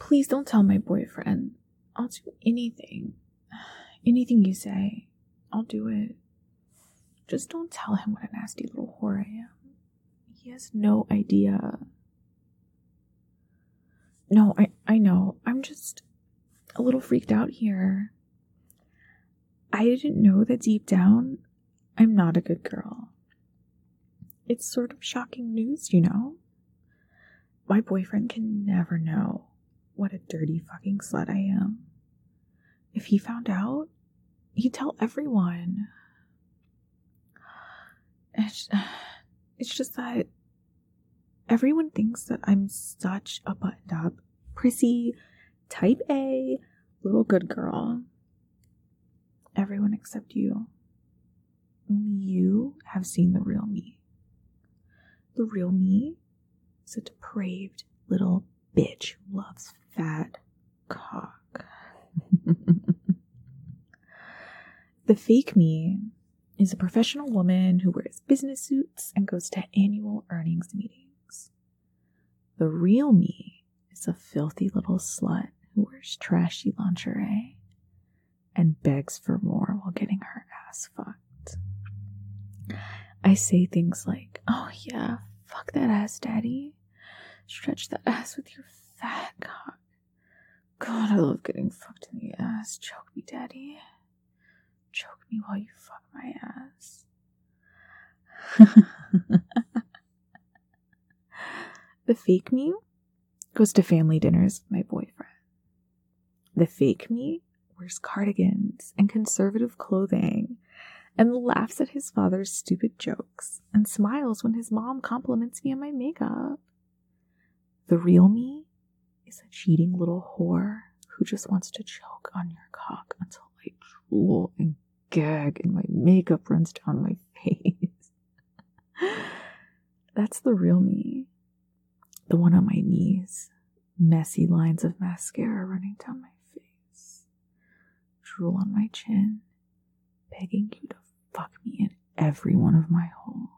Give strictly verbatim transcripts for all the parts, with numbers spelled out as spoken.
Please don't tell my boyfriend. I'll do anything. Anything you say, I'll do it. Just don't tell him what a nasty little whore I am. He has no idea. No, I, I know. I'm just a little freaked out here. I didn't know that deep down, I'm not a good girl. It's sort of shocking news, you know? My boyfriend can never know what a dirty fucking slut I am. If he found out, he'd tell everyone. It's, it's just that everyone thinks that I'm such a buttoned up, prissy, type A, little good girl. Everyone except you. Only you have seen the real me. The real me is a depraved little bitch who loves fat cock. The fake me is a professional woman who wears business suits and goes to annual earnings meetings. The real me is a filthy little slut who wears trashy lingerie and begs for more while getting her ass fucked. I say things like, oh yeah, fuck that ass, daddy. Stretch that ass with your fat cock. God, I love getting fucked in the ass. Choke me, daddy. Choke me while you fuck my ass. The fake me goes to family dinners with my boyfriend. The fake me wears cardigans and conservative clothing and laughs at his father's stupid jokes and smiles when his mom compliments me on my makeup. The real me is a cheating little whore who just wants to choke on your cock until I drool and gag and my makeup runs down my face. That's the real me. The one on my knees, messy lines of mascara running down my face, drool on my chin, begging you to fuck me in every one of my holes.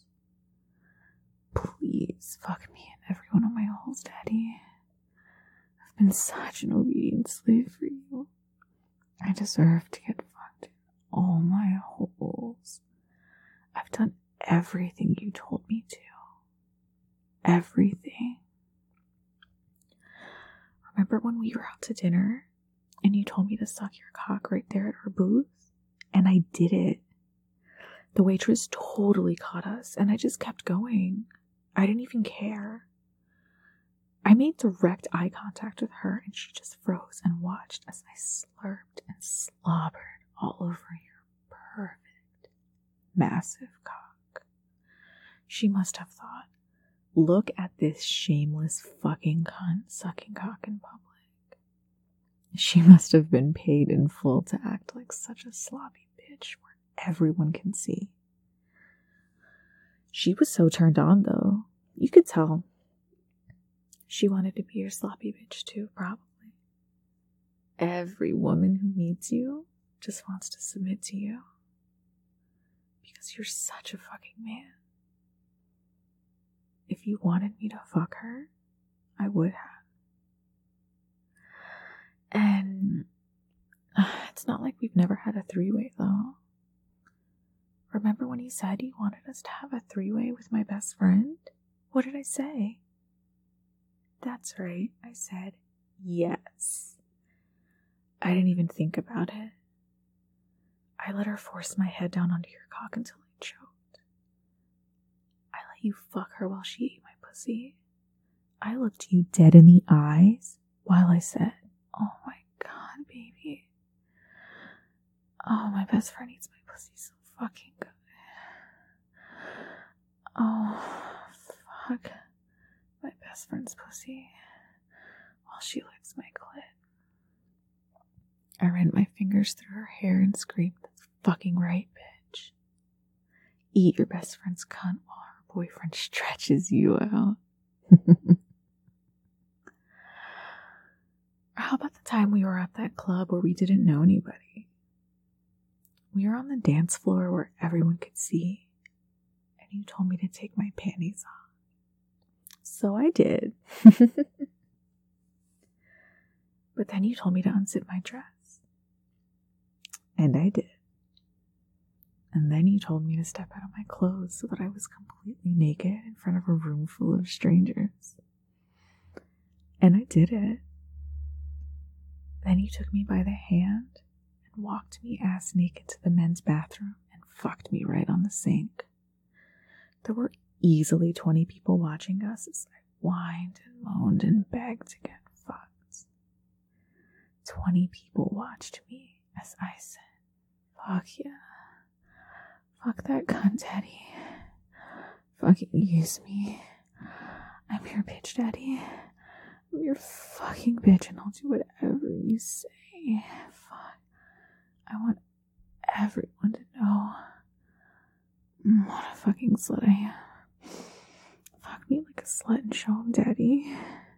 Please fuck me in every one of my holes, daddy. I've been such an obedient slave for you. I deserve to get fucked in all my holes. I've done everything you told me to. Everything. Remember when we were out to dinner and you told me to suck your cock right there at our booth? And I did it. The waitress totally caught us and I just kept going. I didn't even care. I made direct eye contact with her and she just froze and watched as I slurped and slobbered all over your perfect, massive cock. She must have thought, look at this shameless fucking cunt sucking cock in public. She must have been paid in full to act like such a sloppy bitch where everyone can see. She was so turned on, though. You could tell. She wanted to be your sloppy bitch, too, probably. Every woman who meets you just wants to submit to you. Because you're such a fucking man. If you wanted me to fuck her, I would have. And uh, it's not like we've never had a three-way, though. Remember when he said he wanted us to have a three-way with my best friend? What did I say? That's right, I said yes. I didn't even think about it. I let her force my head down onto your cock until I choked. I let you fuck her while she ate my pussy. I looked you dead in the eyes while I said, oh my god, baby. Oh, my best friend eats my pussy so fucking good. Oh, fuck my best friend's pussy while she licks my clit. I ran my fingers through her hair and screamed, that's fucking right, bitch. Eat your best friend's cunt while her boyfriend stretches you out. How about the time we were at that club where we didn't know anybody? We were on the dance floor where everyone could see, and you told me to take my panties off. So I did. then you told me to unzip my dress. And I did. And then you told me to step out of my clothes so that I was completely naked in front of a room full of strangers. And I did it. Then you took me by the hand and walked me ass naked to the men's bathroom and fucked me right on the sink. There were easily twenty people watching us as I whined and moaned and begged to get fucked. Twenty people watched me as I said, fuck yeah. Fuck that cunt, daddy. Fucking use me. I'm your bitch, daddy. I'm your fucking bitch and I'll do whatever you say. Fuck. I want everyone to know what a fucking slut I am. Fuck me like a slut and show him, daddy.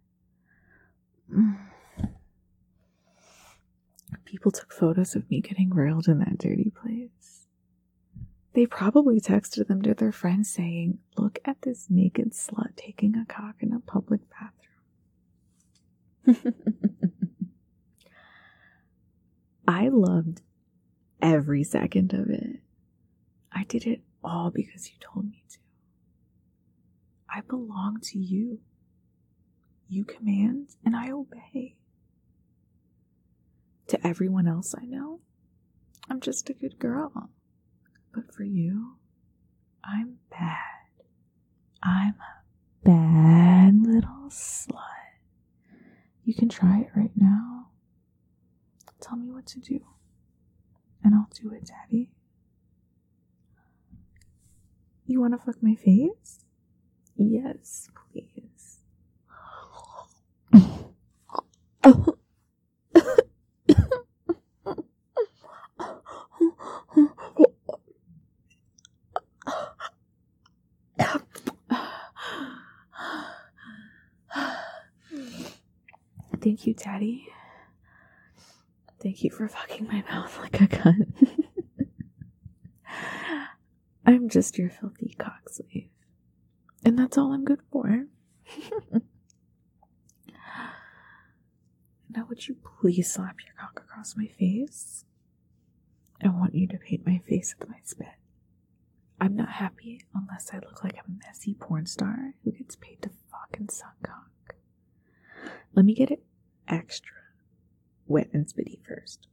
People took photos of me getting railed in that dirty place. They probably texted them to their friends saying, look at this naked slut taking a cock in a public bathroom. I loved every second of it. I did it all because you told me to. I belong to you. You command and I obey. To everyone else I know, I'm just a good girl. But for you, I'm bad. I'm a bad little slut. You can try it right now. Tell me what to do. And I'll do it, daddy. You want to fuck my face? Yes, please. Thank you, daddy. Thank you for fucking my mouth like a cunt. I'm just your filthy cock slave. And that's all I'm good for. Now would you please slap your cock across my face? I want you to paint my face with my spit. I'm not happy unless I look like a messy porn star who gets paid to fuck and suck cock. Let me get it extra wet and spitty first.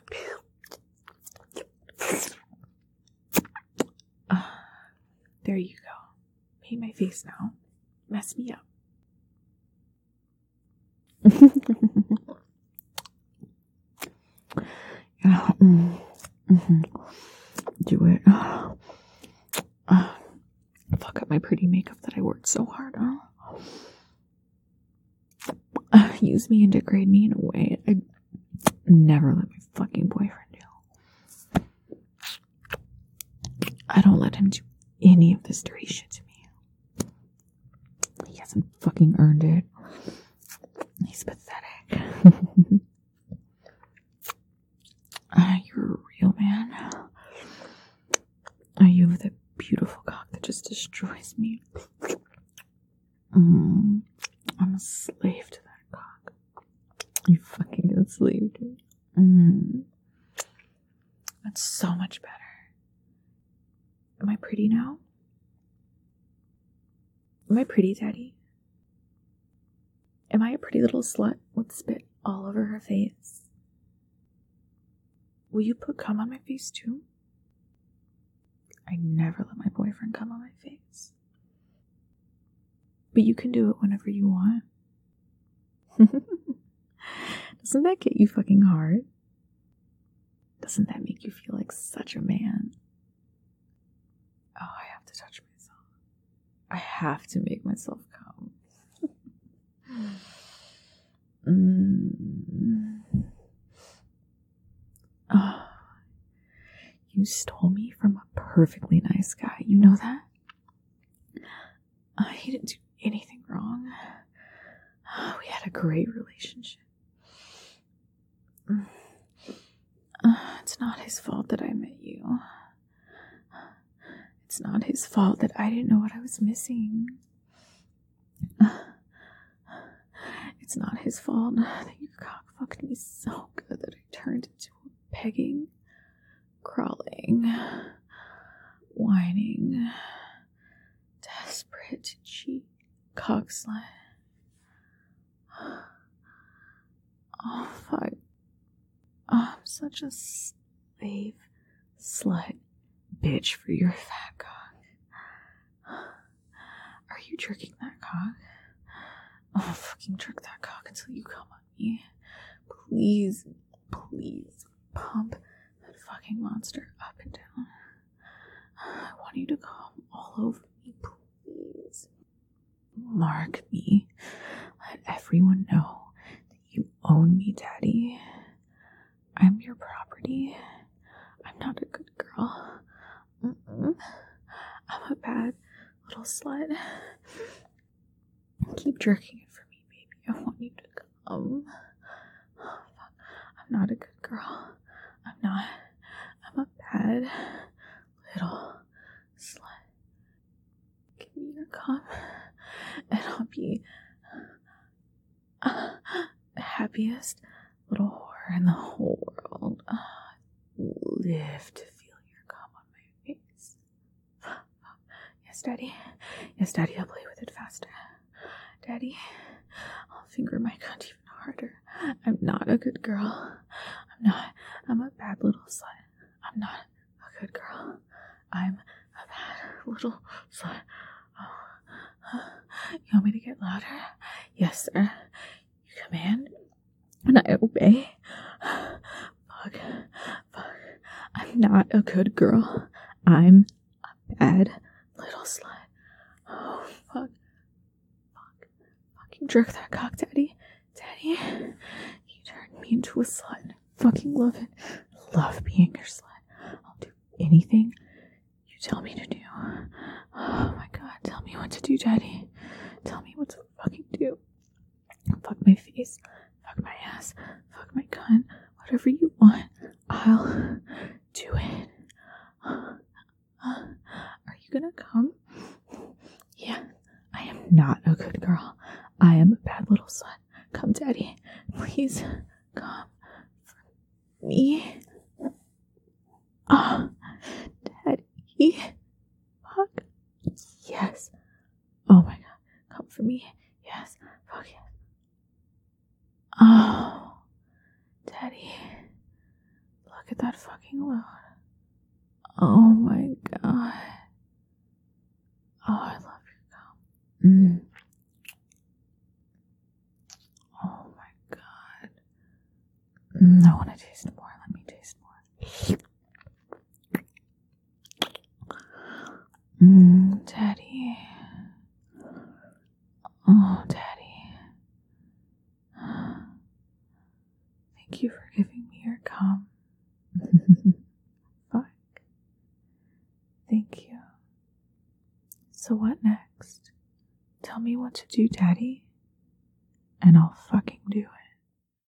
Uh, there you go. Paint my face now. Mess me up. Yeah, mm, mm-hmm. Do it. Uh, uh, fuck up my pretty makeup that I worked so hard on. Uh, use me and degrade me in a way I never let my fucking boyfriend do. I don't let him do any of this dirty shit to me. He hasn't fucking earned it. He's pathetic. uh, you're a real man. Are you the beautiful cock that just destroys me? Mm, I'm a slave to that cock. You fucking enslaved me. Mm. That's so much better. Am I pretty now? Am I pretty, daddy? Am I a pretty little slut with spit all over her face? Will you put cum on my face too? I never let my boyfriend come on my face. But you can do it whenever you want. Doesn't that get you fucking hard? Doesn't that make you feel like such a man? Oh, I have to touch myself. I have to make myself come. mm. Oh. You stole me from a perfectly nice guy. You know that? Uh, he didn't do anything wrong. Uh, we had a great relationship. Uh, it's not his fault that I met you. It's not his fault that I didn't know what I was missing. Uh, it's not his fault that you cock fucked me so good that I turned into a pegging, crawling, whining, desperate to cheat cock slut. Oh, fuck. Oh, I'm such a slave, slut, bitch for your fat cock. Are you jerking that cock? Oh, fucking jerk that cock until you come on me. Please, please pump that fucking monster up and down. I want you to come all over me, please. Mark me. Let everyone know that you own me, Daddy. I'm your property. I'm not a good girl. Mm-mm. I'm a bad little slut. Keep jerking it for me, baby. I want you to come. Oh, fuck. I'm not a good girl. I'm not. I'm a bad little slut. Give me your cum, and I'll be uh, the happiest little whore in the whole world. Uh, live to feel your cum on my face. Yes, Daddy. Yes, Daddy, I'll play with it faster. Daddy, I'll finger my cunt even harder. I'm not a good girl. I'm not. I'm a bad little slut. I'm not a good girl. I'm a bad little slut. Oh. You want me to get louder? Yes, sir. You command, and I obey. Fuck. Fuck. I'm not a good girl. I'm a bad little slut. Oh, fuck. Fuck. Fucking jerk that cock, Daddy. Daddy, you turned me into a slut. Fucking love it. Love being your slut. I'll do anything you tell me to do. Oh my god, tell me what to do, Daddy. Tell me what to fucking do. Fuck my face. Fuck my ass. Fuck my cunt. Whatever you want, I'll do it. Are you gonna come? Yeah, I am not a good girl. I am a bad little slut. Come, Daddy. Please come for me. Oh, Daddy. Fuck. Yes. Oh my god. Come for me. Yes. Fuck yes. Oh, Daddy. Look at that fucking load. Oh my god. Oh, I love your cum. Mm. Oh my god. Mm, I want to taste more. Let me taste more. Mm, Daddy. Oh, Daddy. Thank you for giving me your cum. Fuck. Thank you. So what next? Tell me what to do, Daddy, and I'll fucking do it.